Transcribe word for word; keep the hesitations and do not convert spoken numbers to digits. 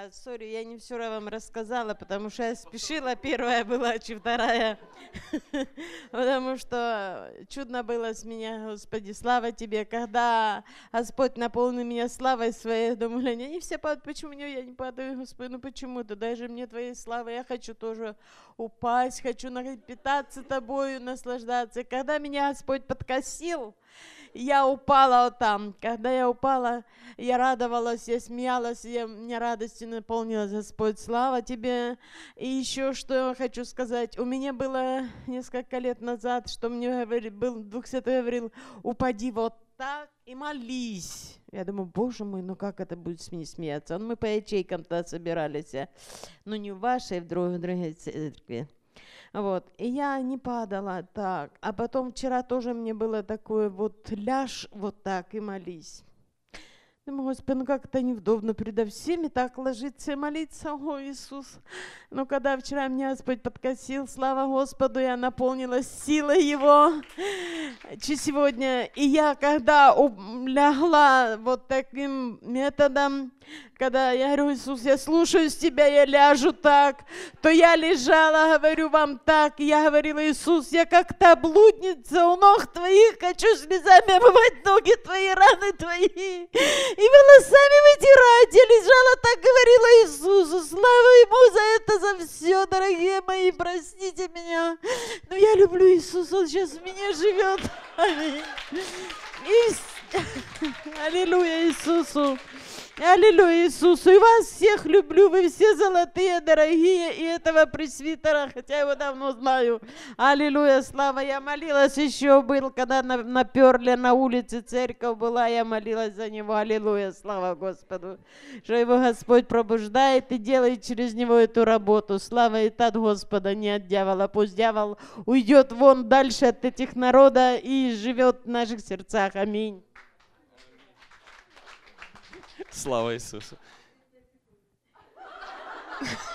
Да, сори, я не все вам рассказала, потому что я спешила, первая была, чи вторая. Потому что чудно было с меня, Господи, слава Тебе. Когда Господь наполнил меня славой Своей, я думаю, глянь, они все падают, почему я не падаю, Господи, ну почему ты, дай же мне Твоей славы, я хочу тоже упасть, хочу напитаться Тобою, наслаждаться. И когда меня Господь подкосил, я упала вот там. Когда я упала, я радовалась, я смеялась, я, меня радостью наполнилась, Господь. Слава Тебе. И еще что я хочу сказать. У меня было несколько лет назад, что мне говорил, был Дух Святой говорил, упади вот так и молись. Я думаю, Боже мой, ну как это будет с ней смеяться? Ну, мы по ячейкам-то собирались. Ну, не в вашей, в другой, в другой церкви. Вот, и я не падала так. А потом вчера тоже мне было такое вот ляжь вот так и молись. Думаю, Господи, ну как это неудобно предо всеми так ложиться и молиться, о Иисус. Но когда вчера меня Господь подкосил, слава Господу, я наполнилась силой Его. Че сегодня, и я когда лягла вот таким методом, когда я говорю, Иисус, я слушаюсь Тебя, я ляжу так, то я лежала, говорю вам так, и я говорила, Иисус, я как та блудница у ног Твоих, хочу слезами омывать ноги Твои, раны Твои, и волосами вытирать. Я лежала так, говорила Иисусу, слава Ему за это, за все, дорогие мои, простите меня, но я люблю Иисуса, Он сейчас в меня живет. Аминь. И... Аллилуйя Иисусу. Аллилуйя Иисусу. И вас всех люблю. Вы все золотые, дорогие. И этого пресвитера, хотя его давно знаю. Аллилуйя, слава. Я молилась еще, был, когда наперли на улице, церковь была, я молилась за него. Аллилуйя, слава Господу. Что его Господь пробуждает и делает через него эту работу. Слава и от Господа, не от дьявола. Пусть дьявол уйдет вон дальше от этих народа и живет в наших сердцах. Аминь. Слава Иисусу.